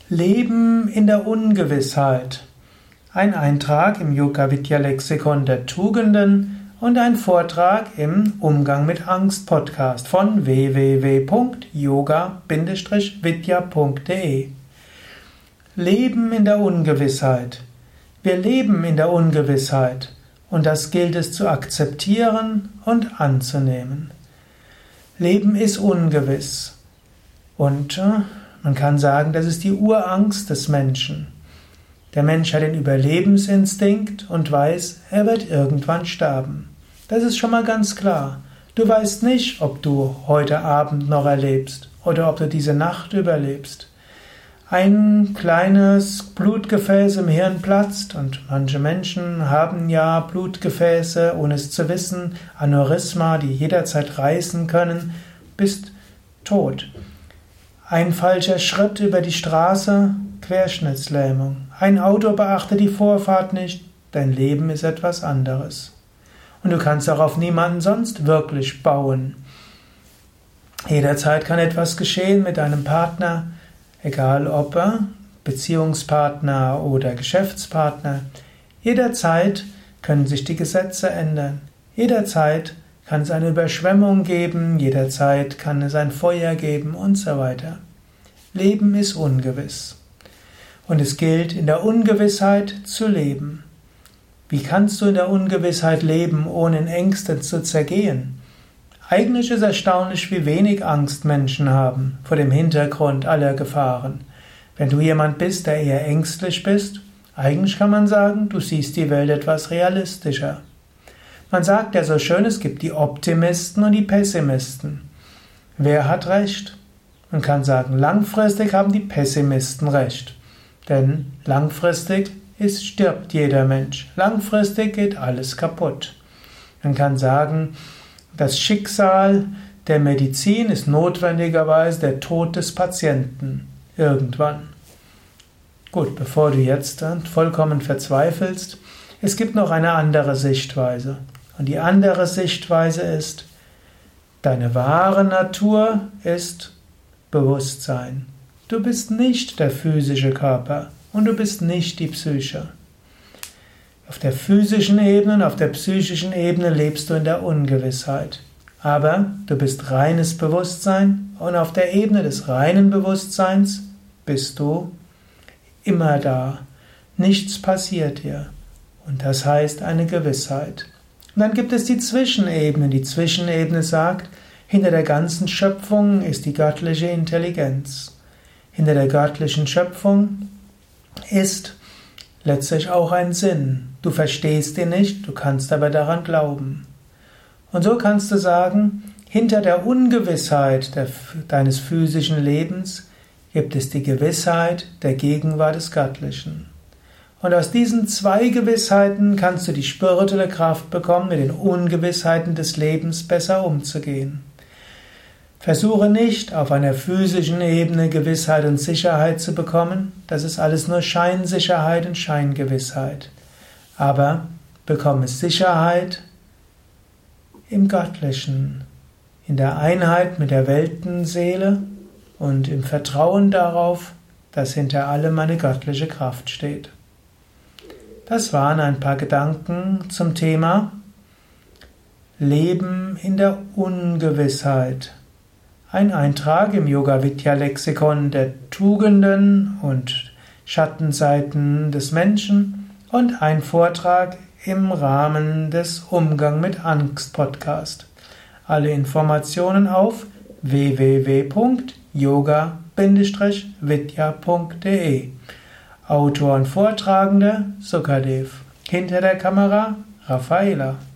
Leben in der Ungewissheit. Ein Eintrag im Yoga-Vidya-Lexikon der Tugenden und ein Vortrag im Umgang mit Angst Podcast von www.yoga-vidya.de. Leben in der Ungewissheit. Wir leben in der Ungewissheit und das gilt es zu akzeptieren und anzunehmen. Leben ist ungewiss und man kann sagen, das ist die Urangst des Menschen. Der Mensch hat den Überlebensinstinkt und weiß, er wird irgendwann sterben. Das ist schon mal ganz klar. Du weißt nicht, ob du heute Abend noch erlebst oder ob du diese Nacht überlebst. Ein kleines Blutgefäß im Hirn platzt und manche Menschen haben ja Blutgefäße, ohne es zu wissen, Aneurysma, die jederzeit reißen können, bist tot. Ein falscher Schritt über die Straße, Querschnittslähmung. Ein Auto beachtet die Vorfahrt nicht, dein Leben ist etwas anderes. Und du kannst auch auf niemanden sonst wirklich bauen. Jederzeit kann etwas geschehen mit deinem Partner, egal ob Beziehungspartner oder Geschäftspartner. Jederzeit können sich die Gesetze ändern. Jederzeit kann es eine Überschwemmung geben, jederzeit kann es ein Feuer geben und so weiter. Leben ist ungewiss. Und es gilt, in der Ungewissheit zu leben. Wie kannst du in der Ungewissheit leben, ohne in Ängsten zu zergehen? Eigentlich ist erstaunlich, wie wenig Angst Menschen haben vor dem Hintergrund aller Gefahren. Wenn du jemand bist, der eher ängstlich bist, eigentlich kann man sagen, du siehst die Welt etwas realistischer. Man sagt ja so schön, es gibt die Optimisten und die Pessimisten. Wer hat recht? Man kann sagen, langfristig haben die Pessimisten recht. Denn langfristig stirbt jeder Mensch. Langfristig geht alles kaputt. Man kann sagen, das Schicksal der Medizin ist notwendigerweise der Tod des Patienten. Irgendwann. Gut, bevor du jetzt vollkommen verzweifelst, es gibt noch eine andere Sichtweise. Und die andere Sichtweise ist, deine wahre Natur ist Bewusstsein. Du bist nicht der physische Körper und du bist nicht die Psyche. Auf der physischen Ebene und auf der psychischen Ebene lebst du in der Ungewissheit. Aber du bist reines Bewusstsein und auf der Ebene des reinen Bewusstseins bist du immer da. Nichts passiert dir. Und das heißt eine Gewissheit. Und dann gibt es die Zwischenebene. Die Zwischenebene sagt, hinter der ganzen Schöpfung ist die göttliche Intelligenz. Hinter der göttlichen Schöpfung ist letztlich auch ein Sinn. Du verstehst ihn nicht, du kannst aber daran glauben. Und so kannst du sagen, hinter der Ungewissheit deines physischen Lebens gibt es die Gewissheit der Gegenwart des Göttlichen. Und aus diesen zwei Gewissheiten kannst du die spirituelle Kraft bekommen, mit den Ungewissheiten des Lebens besser umzugehen. Versuche nicht, auf einer physischen Ebene Gewissheit und Sicherheit zu bekommen. Das ist alles nur Scheinsicherheit und Scheingewissheit. Aber bekomme Sicherheit im Göttlichen, in der Einheit mit der Weltenseele und im Vertrauen darauf, dass hinter allem eine göttliche Kraft steht. Das waren ein paar Gedanken zum Thema Leben in der Ungewissheit. Ein Eintrag im Yoga-Vidya-Lexikon der Tugenden und Schattenseiten des Menschen und ein Vortrag im Rahmen des Umgang mit Angst Podcast. Alle Informationen auf www.yoga-vidya.de. Autor und Vortragender Sukadev. Hinter der Kamera Raffaela.